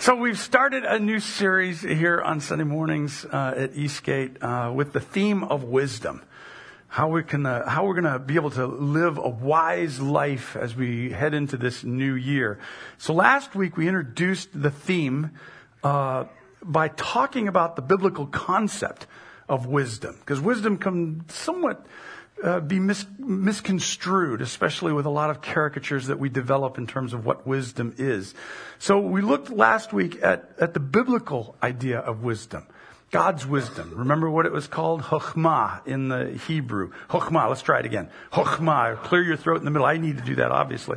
So we've started a new series here on Sunday mornings at Eastgate with the theme of wisdom. How we're gonna be able to live a wise life as we head into this new year. So last week we introduced the theme by talking about the biblical concept of wisdom, because wisdom can somewhat be misconstrued, especially with a lot of caricatures that we develop in terms of what wisdom is. So we looked last week at the biblical idea of wisdom, God's wisdom. Remember what it was called? Chokhmah in the Hebrew. Chokhmah, let's try it again. Chokhmah, clear your throat in the middle. I need to do that, obviously.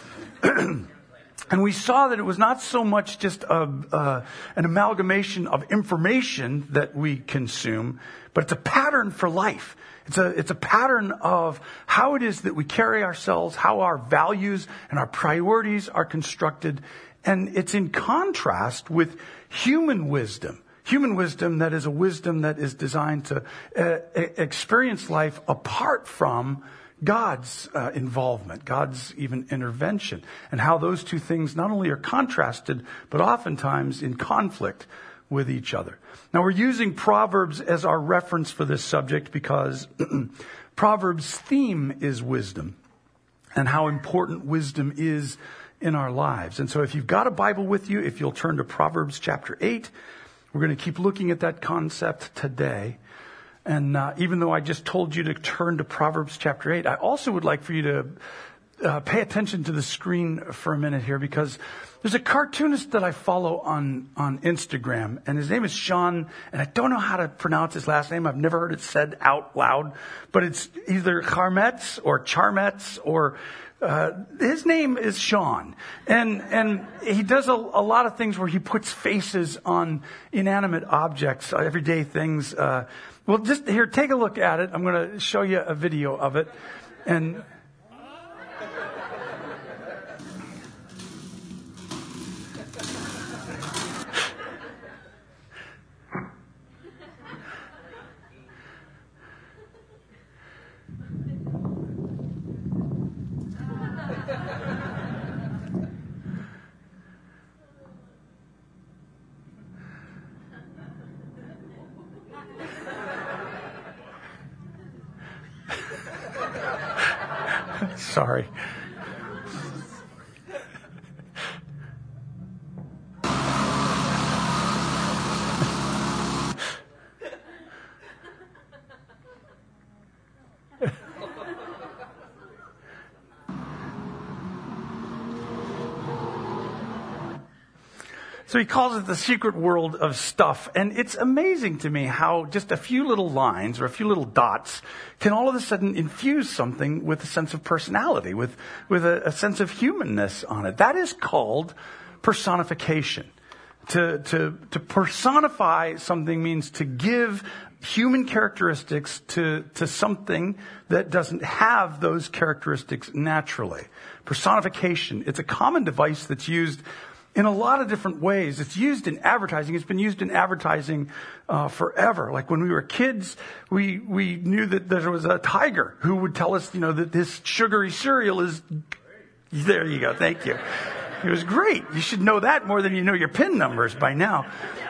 And we saw that it was not so much just an amalgamation of information that we consume, but it's a pattern for life. It's a pattern of how it is that we carry ourselves, how our values and our priorities are constructed. And it's in contrast with human wisdom. Human wisdom that is a wisdom that is designed to experience life apart from God's involvement, God's even intervention, and how those two things not only are contrasted, but oftentimes in conflict with each other. Now, we're using Proverbs as our reference for this subject because Proverbs' theme is wisdom and how important wisdom is in our lives. And so if you've got a Bible with you, if you'll turn to Proverbs chapter 8, we're going to keep looking at that concept today. And even though I just told you to turn to Proverbs chapter 8, I also would like for you to pay attention to the screen for a minute here, because there's a cartoonist that I follow on Instagram, and his name is Sean, and I don't know how to pronounce his last name. I've never heard it said out loud, but it's either Charmetz or Charmetz or his name is Sean, and he does a lot of things where he puts faces on inanimate objects, everyday things. Well, just here, take a look at it. I'm going to show you a video of it, and sorry. So he calls it the secret world of stuff. And it's amazing to me how just a few little lines or a few little dots can all of a sudden infuse something with a sense of personality, with a sense of humanness on it. That is called personification. To personify something means to give human characteristics to something that doesn't have those characteristics naturally. Personification, it's a common device that's used in a lot of different ways. It's used in advertising. It's been used in advertising forever. Like when we were kids, we knew that there was a tiger who would tell us, that this sugary cereal is... There you go. Thank you. It was great. You should know that more than you know your PIN numbers by now.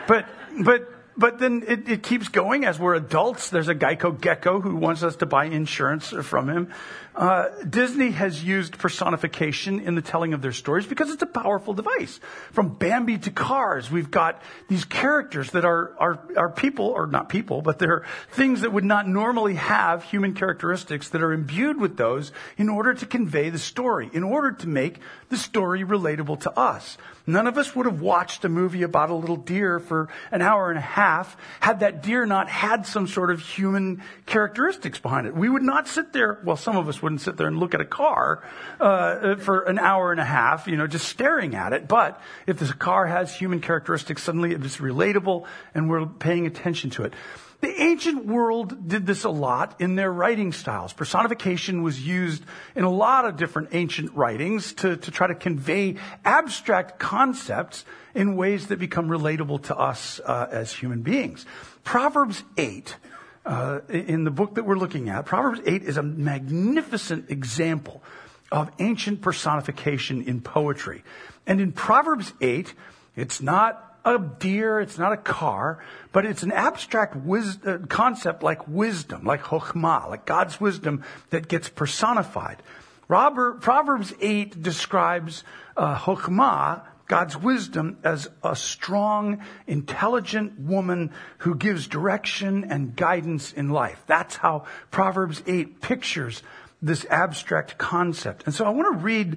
But then it keeps going. As we're adults, there's a Geico gecko who wants us to buy insurance from him. Disney has used personification in the telling of their stories because it's a powerful device. From Bambi to Cars, we've got these characters that are people, or not people, but they're things that would not normally have human characteristics that are imbued with those in order to convey the story, in order to make the story relatable to us. None of us would have watched a movie about a little deer for an hour and a half had that deer not had some sort of human characteristics behind it. We would not sit there, well, some of us wouldn't sit there and look at a car for an hour and a half, just staring at it. But if this car has human characteristics, suddenly it's relatable and we're paying attention to it. The ancient world did this a lot in their writing styles. Personification was used in a lot of different ancient writings to try to convey abstract concepts in ways that become relatable to us as human beings. Proverbs 8, in the book that we're looking at, Proverbs 8 is a magnificent example of ancient personification in poetry. And in Proverbs 8, It's not a deer, it's not a car, but it's an abstract concept like wisdom, like chokhmah, like God's wisdom that gets personified. Proverbs 8 describes chokhmah, God's wisdom, as a strong, intelligent woman who gives direction and guidance in life. That's how Proverbs 8 pictures this abstract concept. And so I want to read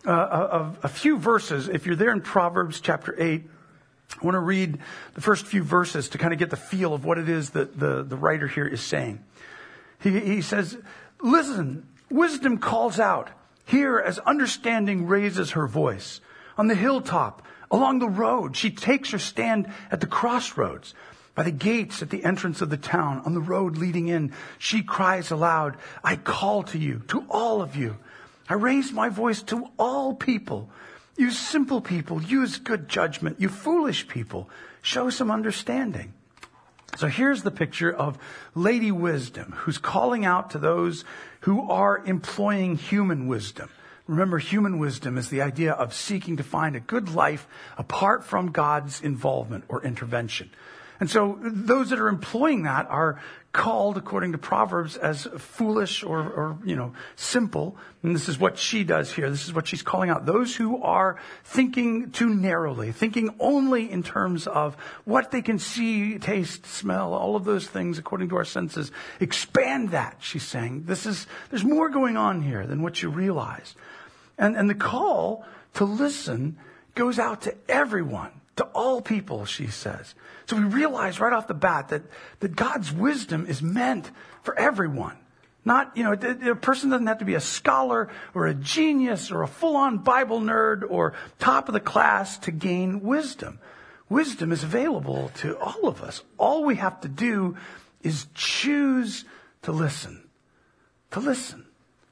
a few verses. If you're there in Proverbs chapter 8, I want to read the first few verses to kind of get the feel of what it is that the writer here is saying. He says, "Listen, wisdom calls out. Hear as understanding raises her voice. On the hilltop, along the road, she takes her stand at the crossroads. By the gates at the entrance of the town, on the road leading in, she cries aloud, I call to you, to all of you. I raise my voice to all people. You simple people, use good judgment. You foolish people, show some understanding." So here's the picture of Lady Wisdom, who's calling out to those who are employing human wisdom. Remember, human wisdom is the idea of seeking to find a good life apart from God's involvement or intervention. And so those that are employing that are called, according to Proverbs, as foolish or simple. And this is what she does here. This is what she's calling out. Those who are thinking too narrowly, thinking only in terms of what they can see, taste, smell, all of those things according to our senses. Expand that, she's saying. There's more going on here than what you realize. And the call to listen goes out to everyone, to all people, she says. So we realize right off the bat that God's wisdom is meant for everyone. Not, a person doesn't have to be a scholar or a genius or a full-on Bible nerd or top of the class to gain wisdom. Wisdom is available to all of us. All we have to do is choose to listen. To listen.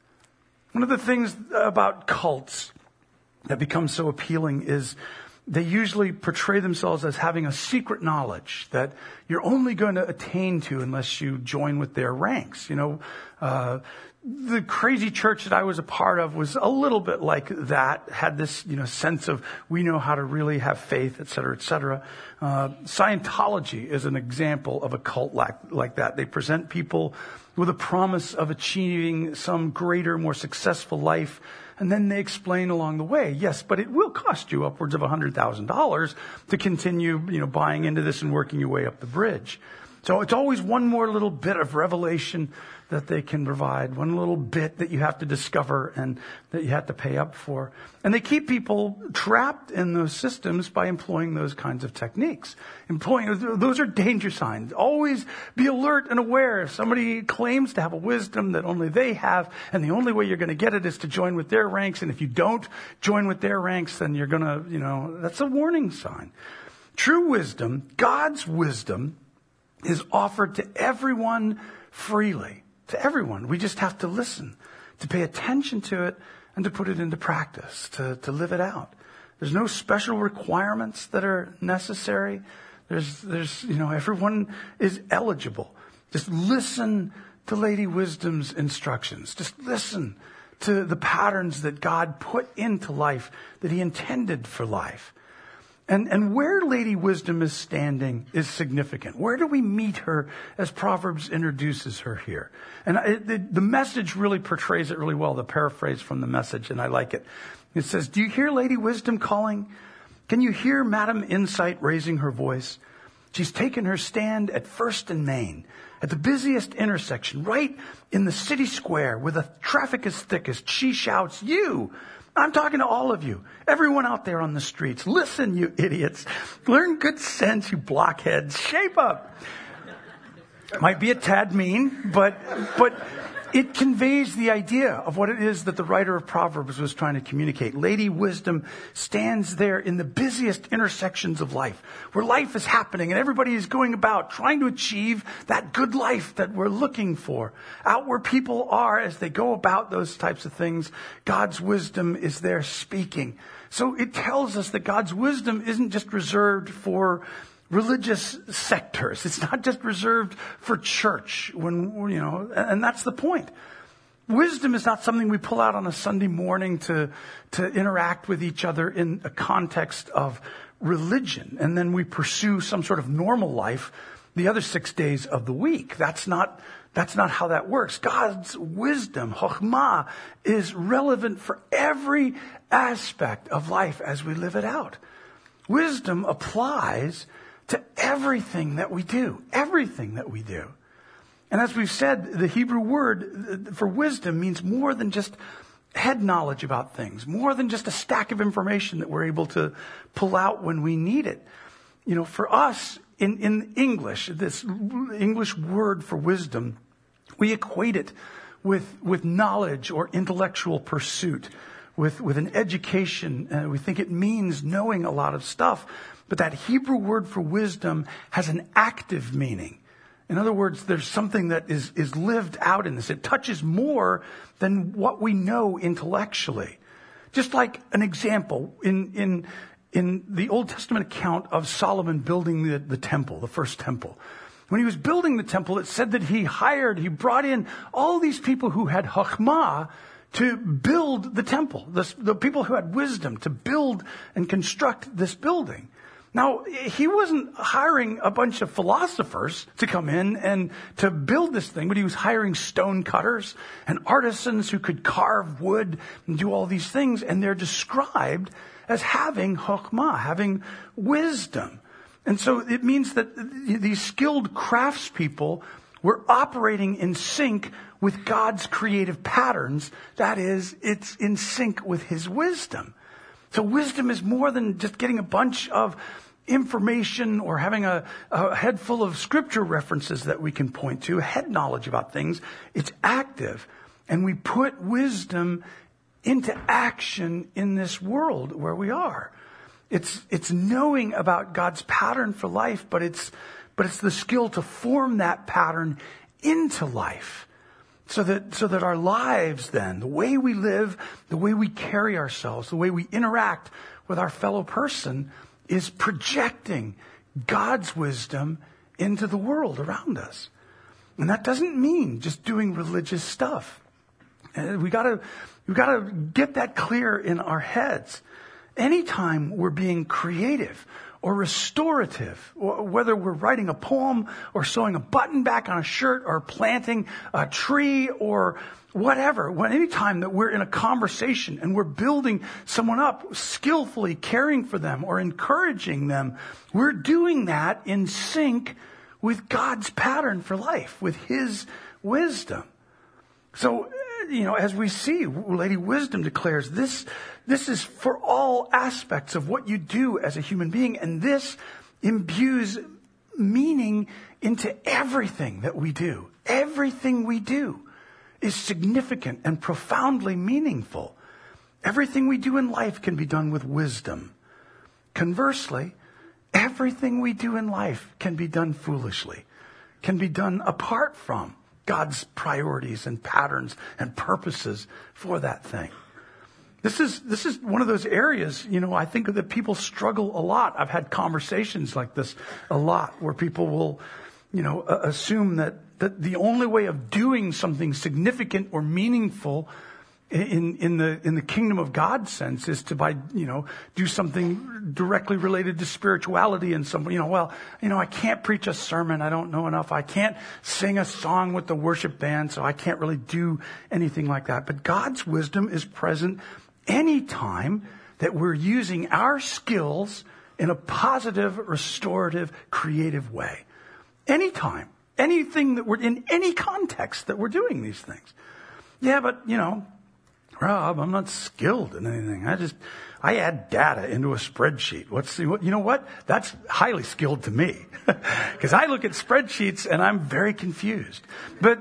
One of the things about cults that becomes so appealing is they usually portray themselves as having a secret knowledge that you're only going to attain to unless you join with their ranks. The crazy church that I was a part of was a little bit like that, had this, sense of we know how to really have faith, et cetera, et cetera. Scientology is an example of a cult like that. They present people with a promise of achieving some greater, more successful life. And then they explain along the way, yes, but it will cost you upwards of $100,000 to continue, buying into this and working your way up the bridge. So it's always one more little bit of revelation that they can provide, one little bit that you have to discover and that you have to pay up for. And they keep people trapped in those systems by employing those kinds of techniques. Those are danger signs. Always be alert and aware. If somebody claims to have a wisdom that only they have, and the only way you're going to get it is to join with their ranks, and if you don't join with their ranks, then you're going to, that's a warning sign. True wisdom, God's wisdom, is offered to everyone freely. To everyone. We just have to listen, to pay attention to it, and to put it into practice, to live it out. There's no special requirements that are necessary. There's everyone is eligible. Just listen to Lady Wisdom's instructions. Just listen to the patterns that God put into life, that He intended for life. And where Lady Wisdom is standing is significant. Where do we meet her as Proverbs introduces her here? And the message really portrays it really well, the paraphrase from the Message, and I like it. It says, "Do you hear Lady Wisdom calling? Can you hear Madam Insight raising her voice? She's taken her stand at First and Main, at the busiest intersection, right in the city square where the traffic is thickest. She shouts, 'You!' I'm talking to all of you. Everyone out there on the streets. Listen, you idiots. Learn good sense, you blockheads. Shape up." Might be a tad mean, but it conveys the idea of what it is that the writer of Proverbs was trying to communicate. Lady Wisdom stands there in the busiest intersections of life, where life is happening and everybody is going about trying to achieve that good life that we're looking for. Out where people are as they go about those types of things, God's wisdom is there speaking. So it tells us that God's wisdom isn't just reserved for religious sectors. It's not just reserved for church and that's the point. Wisdom is not something we pull out on a Sunday morning to interact with each other in a context of religion, and then we pursue some sort of normal life the other 6 days of the week. That's not how that works. God's wisdom, chokhmah, is relevant for every aspect of life as we live it out. Wisdom applies to everything that we do. Everything that we do. And as we've said, the Hebrew word for wisdom means more than just head knowledge about things, more than just a stack of information that we're able to pull out when we need it. You know, for us in English, this English word for wisdom, we equate it with knowledge or intellectual pursuit, with an education. We think it means knowing a lot of stuff. But that Hebrew word for wisdom has an active meaning. In other words, there's something that is lived out in this. It touches more than what we know intellectually. Just like an example, in the Old Testament account of Solomon building the temple, the first temple. When he was building the temple, it said that he brought in all these people who had chokhmah to build the temple. The people who had wisdom to build and construct this building. Now, he wasn't hiring a bunch of philosophers to come in and to build this thing, but he was hiring stone cutters and artisans who could carve wood and do all these things. And they're described as having chokhmah, having wisdom. And so it means that these skilled craftspeople were operating in sync with God's creative patterns. That is, it's in sync with his wisdom. So wisdom is more than just getting a bunch of information or having a head full of scripture references that we can point to, head knowledge about things. It's active. And we put wisdom into action in this world where we are. It's knowing about God's pattern for life, but it's the skill to form that pattern into life. So that our lives then, the way we live, the way we carry ourselves, the way we interact with our fellow person is projecting God's wisdom into the world around us. And that doesn't mean just doing religious stuff. We gotta get that clear in our heads. Anytime we're being creative or restorative, whether we're writing a poem or sewing a button back on a shirt or planting a tree or whatever, anytime that we're in a conversation and we're building someone up, skillfully caring for them or encouraging them, we're doing that in sync with God's pattern for life, with his wisdom. So, as we see, Lady Wisdom declares this is for all aspects of what you do as a human being. And this imbues meaning into everything that we do. Everything we do is significant and profoundly meaningful. Everything we do in life can be done with wisdom. Conversely, everything we do in life can be done foolishly, can be done apart from God's priorities and patterns and purposes for that thing. This is one of those areas, I think that people struggle a lot. I've had conversations like this a lot where people will, assume that the only way of doing something significant or meaningful in the kingdom of God sense is to do something directly related to spirituality and something, I can't preach a sermon. I don't know enough. I can't sing a song with the worship band, so I can't really do anything like that. But God's wisdom is present anytime that we're using our skills in a positive, restorative, creative way. Anytime. Anything that we're in any context that we're doing these things. Yeah, but Rob, I'm not skilled in anything. I add data into a spreadsheet. You know what? That's highly skilled to me. Because I look at spreadsheets and I'm very confused. But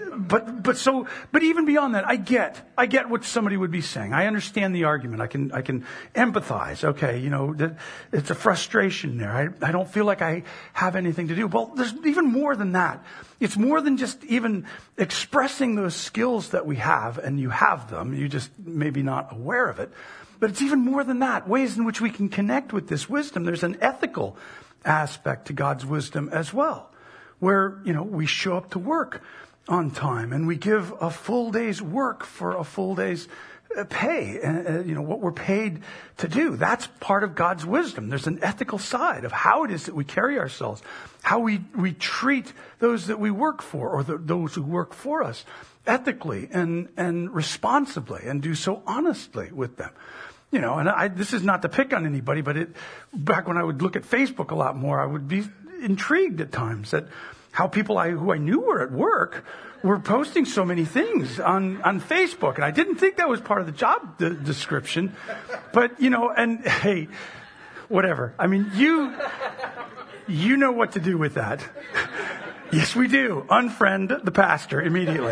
even beyond that, I get what somebody would be saying. I understand the argument. I can empathize. Okay, it's a frustration there. I don't feel like I have anything to do. Well, there's even more than that. It's more than just even expressing those skills that we have, and you have them. You just maybe not aware of it. But it's even more than that, ways in which we can connect with this wisdom. There's an ethical aspect to God's wisdom as well, where, we show up to work on time and we give a full day's work for a full day's pay, what we're paid to do. That's part of God's wisdom. There's an ethical side of how it is that we carry ourselves, how we treat those that we work for or those who work for us ethically and responsibly and do so honestly with them. This is not to pick on anybody, but back when I would look at Facebook a lot more, I would be intrigued at times at how people who I knew were at work were posting so many things on Facebook. And I didn't think that was part of the job description. But, and hey, whatever. I mean, you know what to do with that. Yes, we do. Unfriend the pastor immediately.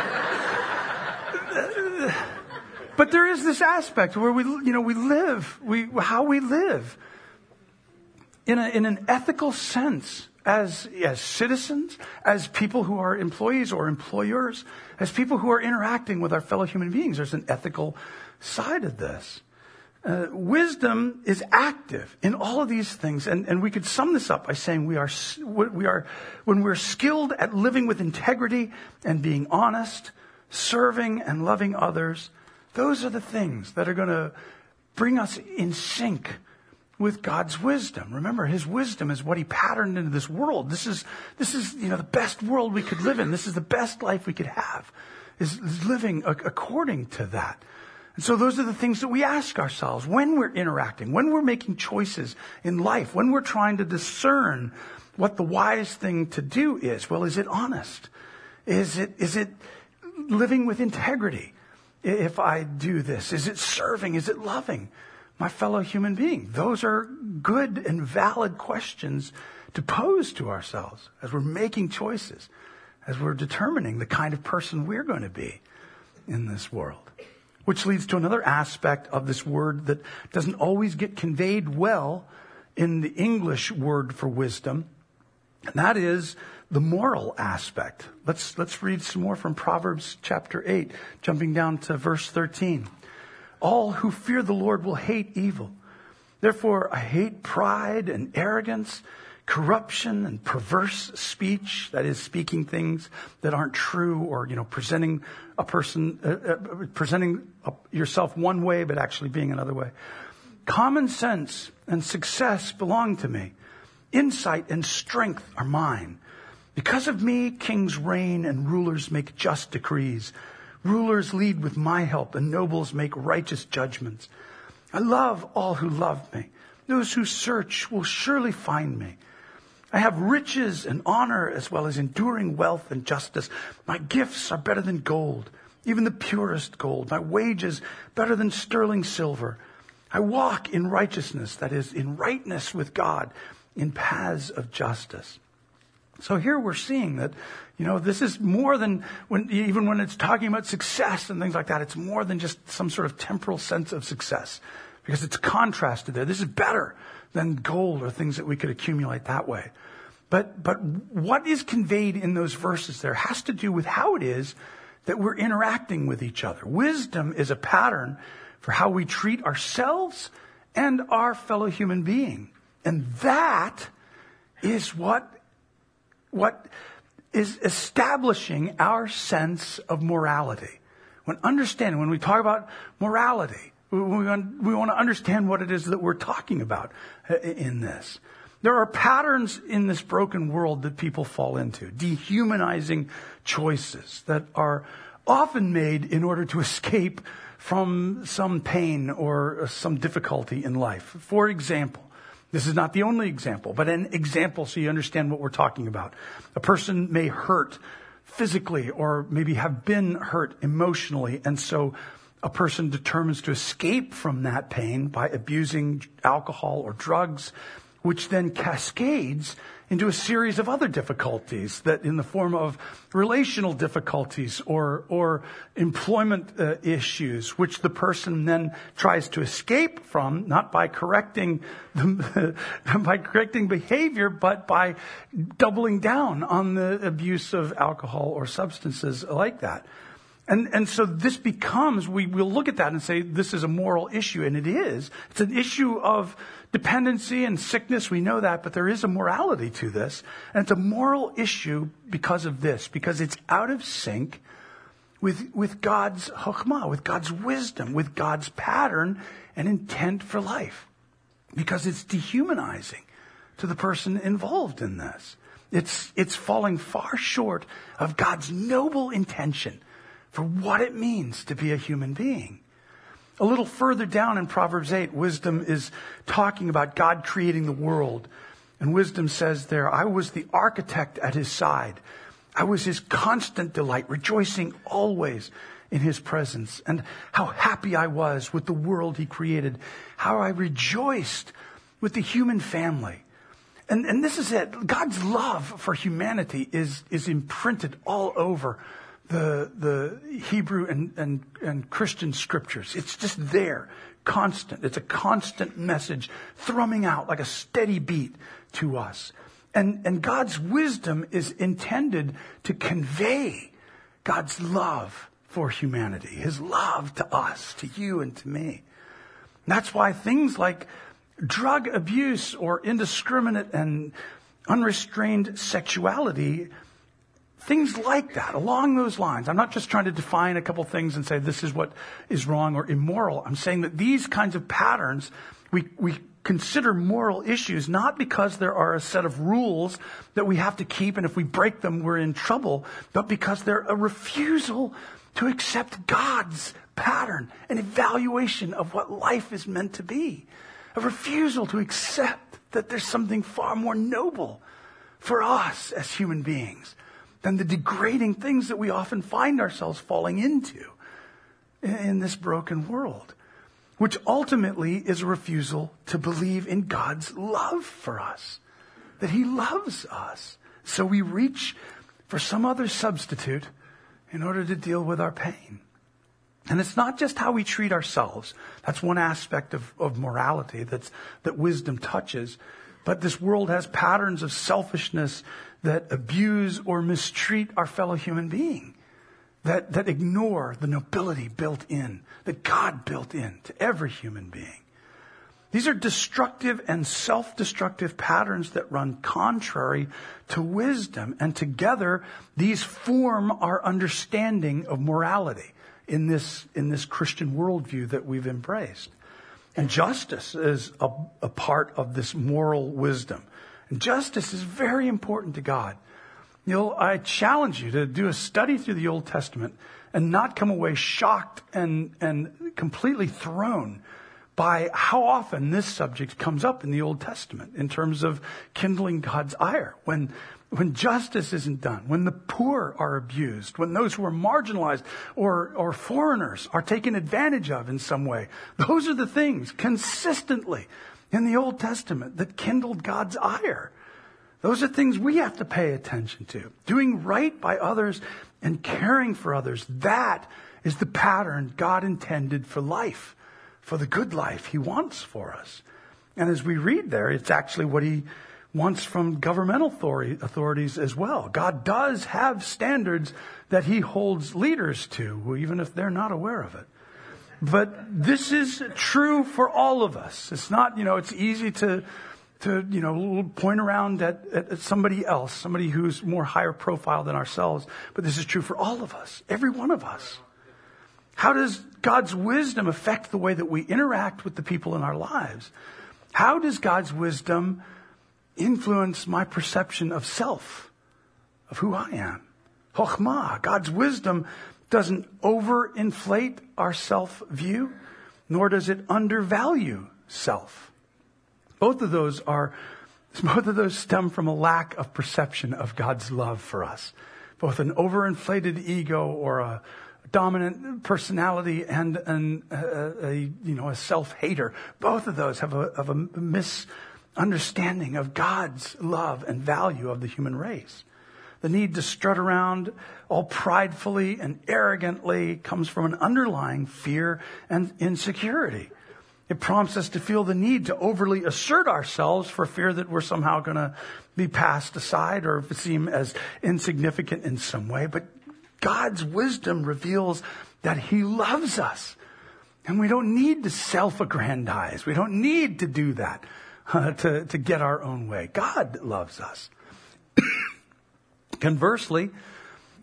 But there is this aspect where we live in an ethical sense as citizens, as people who are employees or employers, as people who are interacting with our fellow human beings. There's an ethical side of this. Wisdom is active in all of these things, and we could sum this up by saying we are when we're skilled at living with integrity and being honest, serving and loving others. Those are the things that are going to bring us in sync with God's wisdom. Remember, His wisdom is what He patterned into this world. This is the best world we could live in. This is the best life we could have, is living according to that. And so those are the things that we ask ourselves when we're interacting, when we're making choices in life, when we're trying to discern what the wise thing to do is. Well, is it honest? Is it living with integrity? If I do this, is it serving? Is it loving my fellow human being? Those are good and valid questions to pose to ourselves as we're making choices, as we're determining the kind of person we're going to be in this world. Which leads to another aspect of this word that doesn't always get conveyed well in the English word for wisdom, and that is the moral aspect. Let's read some more from Proverbs chapter 8, jumping down to verse 13. All who fear the Lord will hate evil. Therefore, I hate pride and arrogance, corruption and perverse speech, that is, speaking things that aren't true, or presenting a person, presenting yourself one way but actually being another way. Common sense and success belong to me. Insight and strength are mine. Because of me, kings reign and rulers make just decrees. Rulers lead with my help and nobles make righteous judgments. I love all who love me. Those who search will surely find me. I have riches and honor as well as enduring wealth and justice. My gifts are better than gold, even the purest gold. My wages better than sterling silver. I walk in righteousness, that is, in rightness with God, in paths of justice. So here we're seeing that, this is more than even when it's talking about success and things like that, it's more than just some sort of temporal sense of success, because it's contrasted there. This is better than gold or things that we could accumulate that way. But what is conveyed in those verses there has to do with how it is that we're interacting with each other. Wisdom is a pattern for how we treat ourselves and our fellow human being. And that is what is establishing our sense of morality. When we talk about morality, we want to understand what it is that we're talking about in this. There are patterns in this broken world that people fall into, dehumanizing choices that are often made in order to escape from some pain or some difficulty in life. For example, this is not the only example, but an example so you understand what we're talking about. A person may hurt physically or maybe have been hurt emotionally, and so a person determines to escape from that pain by abusing alcohol or drugs, which then cascades into a series of other difficulties that in the form of relational difficulties or employment issues, which the person then tries to escape from, not by correcting behavior, but by doubling down on the abuse of alcohol or substances like that. And so this becomes, we'll look at that and say, this is a moral issue, and it is. It's an issue of dependency and sickness, we know that, but there is a morality to this. And it's a moral issue because of this, because it's out of sync with God's chokhmah, with God's wisdom, with God's pattern and intent for life. Because it's dehumanizing to the person involved in this. It's falling far short of God's noble intention for what it means to be a human being. A little further down in Proverbs 8, wisdom is talking about God creating the world. And wisdom says there, I was the architect at his side. I was his constant delight, rejoicing always in his presence. And how happy I was with the world he created. How I rejoiced with the human family. And this is it. God's love for humanity is imprinted all over the Hebrew and Christian scriptures. It's just there, constant. It's a constant message thrumming out like a steady beat to us. And God's wisdom is intended to convey God's love for humanity, his love to us, to you and to me. And that's why things like drug abuse or indiscriminate and unrestrained sexuality, things like that, along those lines. I'm not just trying to define a couple things and say this is what is wrong or immoral. I'm saying that these kinds of patterns, we consider moral issues not because there are a set of rules that we have to keep and if we break them we're in trouble, but because they're a refusal to accept God's pattern and evaluation of what life is meant to be. A refusal to accept that there's something far more noble for us as human beings than the degrading things that we often find ourselves falling into in this broken world, which ultimately is a refusal to believe in God's love for us, that he loves us. So we reach for some other substitute in order to deal with our pain. And it's not just how we treat ourselves. That's one aspect of morality that wisdom touches. But this world has patterns of selfishness that abuse or mistreat our fellow human being, that ignore the nobility built in, that God built in to every human being. These are destructive and self-destructive patterns that run contrary to wisdom. And together, these form our understanding of morality in this Christian worldview that we've embraced. And justice is a part of this moral wisdom. And justice is very important to God. I challenge you to do a study through the Old Testament and not come away shocked and completely thrown by how often this subject comes up in the Old Testament in terms of kindling God's ire. When justice isn't done, when the poor are abused, when those who are marginalized or foreigners are taken advantage of in some way, those are the things consistently in the Old Testament that kindled God's ire. Those are things we have to pay attention to. Doing right by others and caring for others, that is the pattern God intended for life, for the good life he wants for us. And as we read there, it's actually what he wants from governmental authorities as well. God does have standards that he holds leaders to, even if they're not aware of it. But this is true for all of us. It's not, it's easy to point around at somebody else, somebody who's more higher profile than ourselves. But this is true for all of us, every one of us. How does God's wisdom affect the way that we interact with the people in our lives? How does God's wisdom influence my perception of self, of who I am? Chokhmah, God's wisdom doesn't overinflate our self-view, nor does it undervalue self. Both of those stem from a lack of perception of God's love for us. Both an overinflated ego or a dominant personality and a self-hater. Both of those have a misunderstanding of God's love and value of the human race. The need to strut around all pridefully and arrogantly comes from an underlying fear and insecurity. It prompts us to feel the need to overly assert ourselves for fear that we're somehow going to be passed aside or seem as insignificant in some way. But God's wisdom reveals that he loves us. And we don't need to self-aggrandize. We don't need to do that to get our own way. God loves us. Conversely,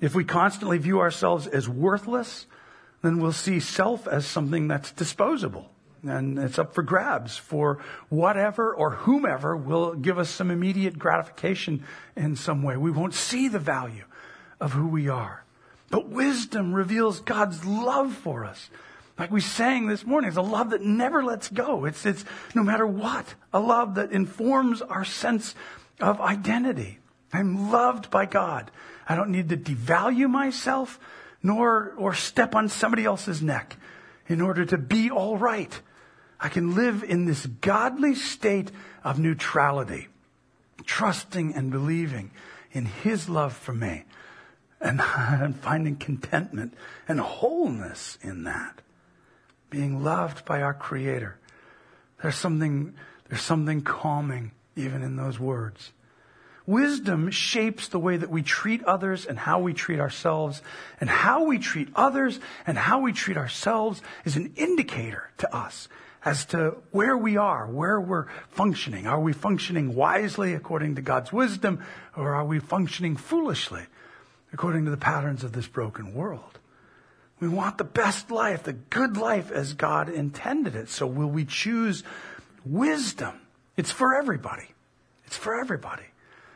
If we constantly view ourselves as worthless, then we'll see self as something that's disposable. And it's up for grabs for whatever or whomever will give us some immediate gratification in some way. We won't see the value of who we are. But wisdom reveals God's love for us. Like we sang this morning, it's a love that never lets go. It's no matter what, a love that informs our sense of identity. I'm loved by God. I don't need to devalue myself or step on somebody else's neck in order to be all right. I can live in this godly state of neutrality, trusting and believing in His love for me and finding contentment and wholeness in that. Being loved by our Creator. There's something calming even in those words. Wisdom shapes the way that we treat others and how we treat ourselves. And how we treat others and how we treat ourselves is an indicator to us as to where we are, where we're functioning. Are we functioning wisely according to God's wisdom, or are we functioning foolishly according to the patterns of this broken world? We want the best life, the good life as God intended it. So will we choose wisdom? It's for everybody. It's for everybody.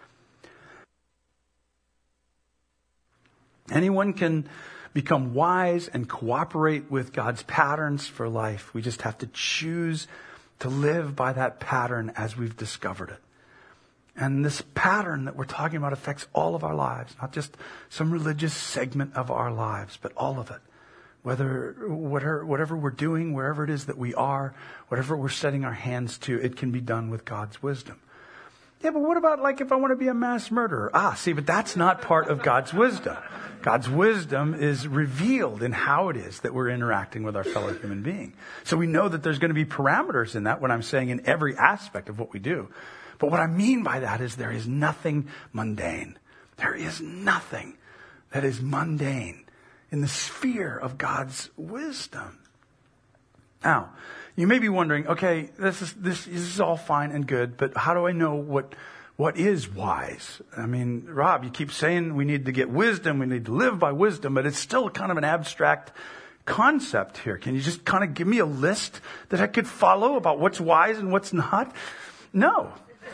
Anyone can become wise and cooperate with God's patterns for life. We just have to choose to live by that pattern as we've discovered it. And this pattern that we're talking about affects all of our lives, not just some religious segment of our lives, but all of it. Whatever we're doing, wherever it is that we are, whatever we're setting our hands to, it can be done with God's wisdom. Yeah, but what about like if I want to be a mass murderer? But that's not part of God's wisdom. God's wisdom is revealed in how it is that we're interacting with our fellow human being. So we know that there's going to be parameters in that, what I'm saying, in every aspect of what we do. But what I mean by that is there is nothing mundane. There is nothing that is mundane in the sphere of God's wisdom. Now, you may be wondering, okay, this is all fine and good, but how do I know what is wise? I mean, Rob, you keep saying we need to get wisdom, we need to live by wisdom, but it's still kind of an abstract concept here. Can you just kind of give me a list that I could follow about what's wise and what's not? No.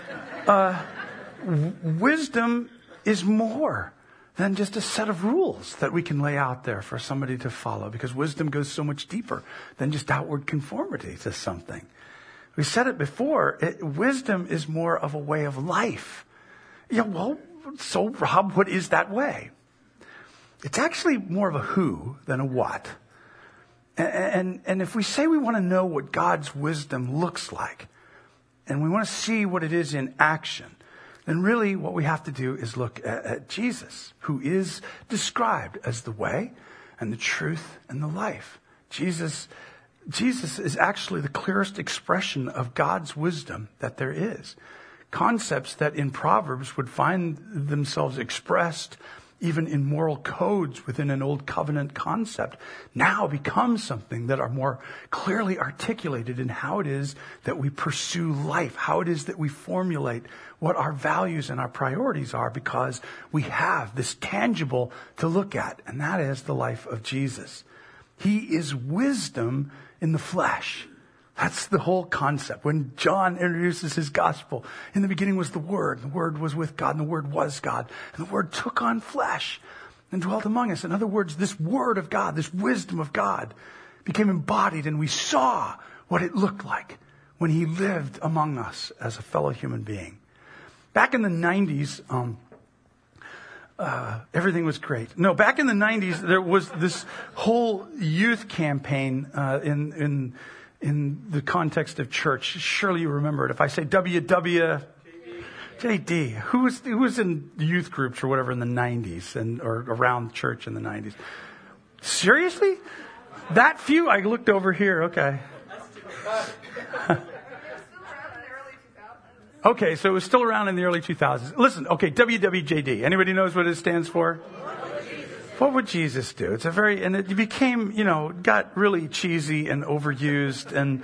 Wisdom is more than just a set of rules that we can lay out there for somebody to follow, because wisdom goes so much deeper than just outward conformity to something. We said it before, wisdom is more of a way of life. Yeah, well, so Rob, what is that way? It's actually more of a who than a what. And if we say we want to know what God's wisdom looks like, and we want to see what it is in action, then really what we have to do is look at Jesus, who is described as the way and the truth and the life. Jesus is actually the clearest expression of God's wisdom that there is. Concepts that in Proverbs would find themselves expressed even in moral codes within an old covenant concept, now become something that are more clearly articulated in how it is that we pursue life, how it is that we formulate what our values and our priorities are, because we have this tangible to look at, and that is the life of Jesus. He is wisdom in the flesh. That's the whole concept. When John introduces his gospel, in the beginning was the Word. The Word was with God, and the Word was God. And the Word took on flesh and dwelt among us. In other words, this Word of God, this wisdom of God, became embodied, and we saw what it looked like when He lived among us as a fellow human being. Back in the 90s, everything was great. No, back in the 90s, there was this whole youth campaign in the context of church. Surely you remember it. If I say WWJD, who was in youth groups or whatever in the 90s or around church in the 90s? Seriously? That few? I looked over here. Okay. Okay, so it was still around in the early 2000s. Listen, okay, WWJD. Anybody knows what it stands for? What would Jesus do? And it became, got really cheesy and overused, and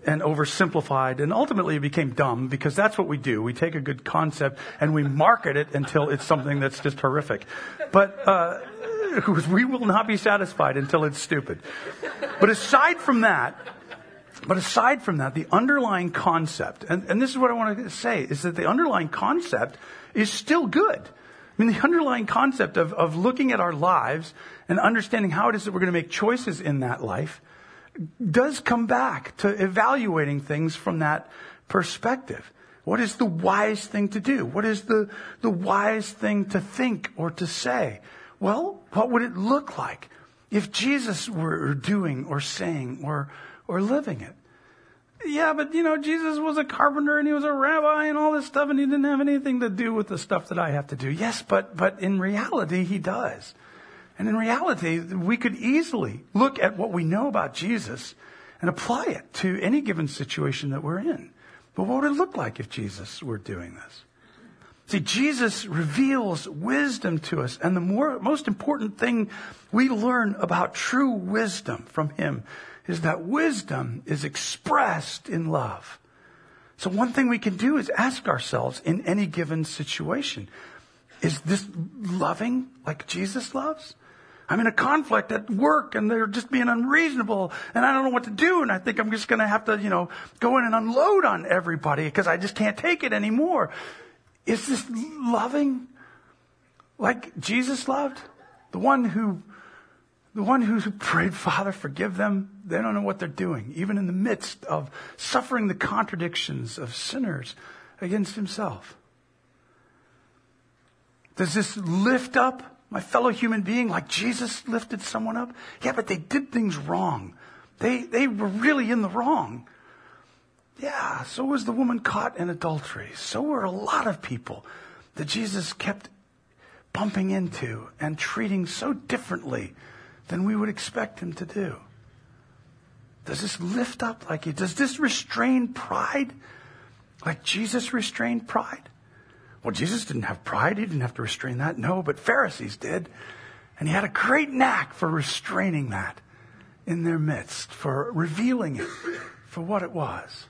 and oversimplified, and ultimately it became dumb, because that's what we do. We take a good concept and we market it until it's something that's just horrific. But we will not be satisfied until it's stupid. But aside from that, the underlying concept, and this is what I want to say, is that the underlying concept is still good. I mean, the underlying concept of looking at our lives and understanding how it is that we're going to make choices in that life does come back to evaluating things from that perspective. What is the wise thing to do? What is the wise thing to think or to say? Well, what would it look like if Jesus were doing or saying or living it? Yeah, but Jesus was a carpenter and he was a rabbi and all this stuff, and he didn't have anything to do with the stuff that I have to do. Yes, but in reality, he does. And in reality, we could easily look at what we know about Jesus and apply it to any given situation that we're in. But what would it look like if Jesus were doing this? See, Jesus reveals wisdom to us. And the most important thing we learn about true wisdom from him is that wisdom is expressed in love. So one thing we can do is ask ourselves in any given situation, is this loving like Jesus loves? I'm in a conflict at work and they're just being unreasonable and I don't know what to do, and I think I'm just going to have to, go in and unload on everybody because I just can't take it anymore. Is this loving like Jesus loved? The one who prayed, Father, forgive them. They don't know what they're doing, even in the midst of suffering the contradictions of sinners against himself. Does this lift up my fellow human being like Jesus lifted someone up? Yeah, but they did things wrong. They were really in the wrong. Yeah, so was the woman caught in adultery. So were a lot of people that Jesus kept bumping into and treating so differently than we would expect him to do. Does this lift up like it? Does this restrain pride like Jesus restrained pride? Well, Jesus didn't have pride. He didn't have to restrain that. No, but Pharisees did. And he had a great knack for restraining that in their midst, for revealing it for what it was.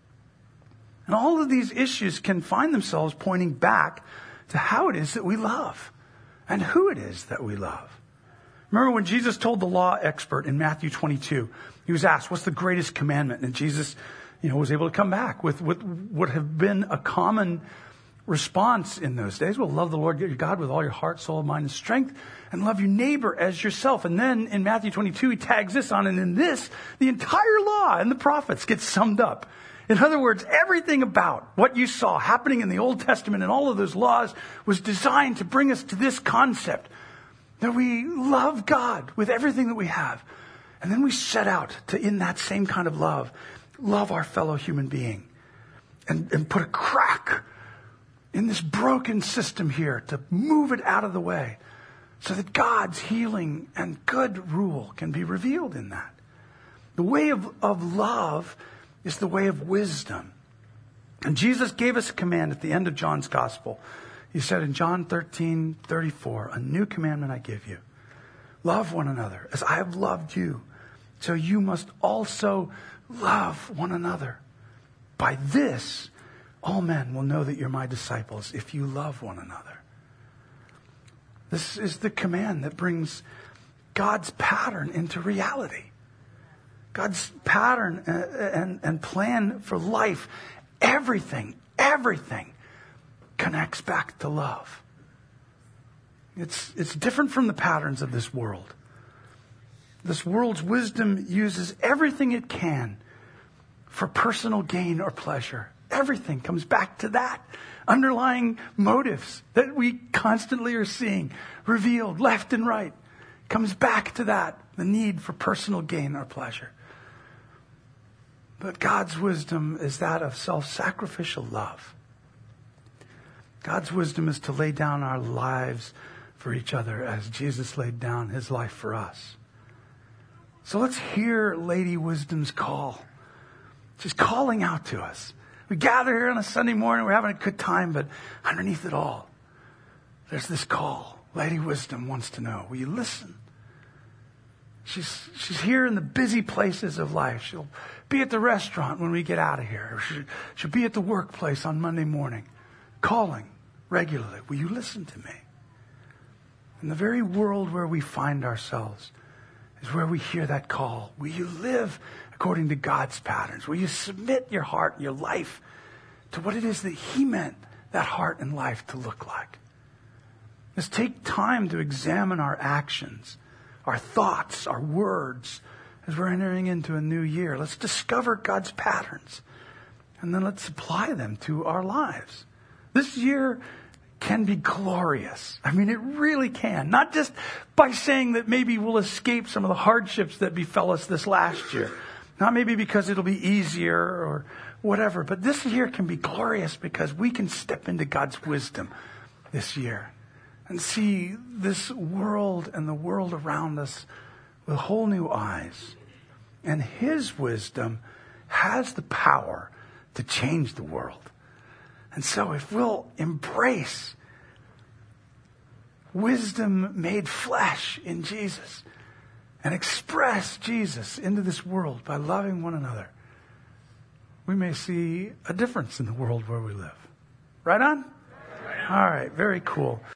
And all of these issues can find themselves pointing back to how it is that we love and who it is that we love. Remember when Jesus told the law expert in Matthew 22, he was asked, what's the greatest commandment? And Jesus, was able to come back with what would have been a common response in those days. Well, love the Lord your God with all your heart, soul, mind, and strength, and love your neighbor as yourself. And then in Matthew 22, he tags this on, and in this, the entire law and the prophets get summed up. In other words, everything about what you saw happening in the Old Testament and all of those laws was designed to bring us to this concept that we love God with everything that we have. And then we set out to, in that same kind of love our fellow human being and put a crack in this broken system here to move it out of the way so that God's healing and good rule can be revealed in that. The way of love is the way of wisdom. And Jesus gave us a command at the end of John's gospel. He said in John 13:34, a new commandment I give you. Love one another as I have loved you. So you must also love one another. By this, all men will know that you're my disciples if you love one another. This is the command that brings God's pattern into reality. God's pattern and plan for life, everything connects back to love. It's different from the patterns of this world. This world's wisdom uses everything it can for personal gain or pleasure. Everything comes back to that. Underlying motives that we constantly are seeing revealed left and right comes back to that, the need for personal gain or pleasure. But God's wisdom is that of self-sacrificial love. God's wisdom is to lay down our lives for each other as Jesus laid down his life for us. So let's hear Lady Wisdom's call. She's calling out to us. We gather here on a Sunday morning, we're having a good time, but underneath it all, there's this call. Lady Wisdom wants to know, will you listen? She's here in the busy places of life. She'll be at the restaurant when we get out of here. Or she'll be at the workplace on Monday morning, calling regularly. Will you listen to me? In the very world where we find ourselves is where we hear that call. Will you live according to God's patterns? Will you submit your heart and your life to what it is that He meant that heart and life to look like? Let's take time to examine our actions, our thoughts, our words, as we're entering into a new year. Let's discover God's patterns, and then let's apply them to our lives. This year can be glorious. I mean, it really can. Not just by saying that maybe we'll escape some of the hardships that befell us this last year. Not maybe because it'll be easier or whatever, but this year can be glorious because we can step into God's wisdom this year and see this world and the world around us with whole new eyes. And His wisdom has the power to change the world. And so if we'll embrace wisdom made flesh in Jesus and express Jesus into this world by loving one another, we may see a difference in the world where we live. Right on? All right, very cool.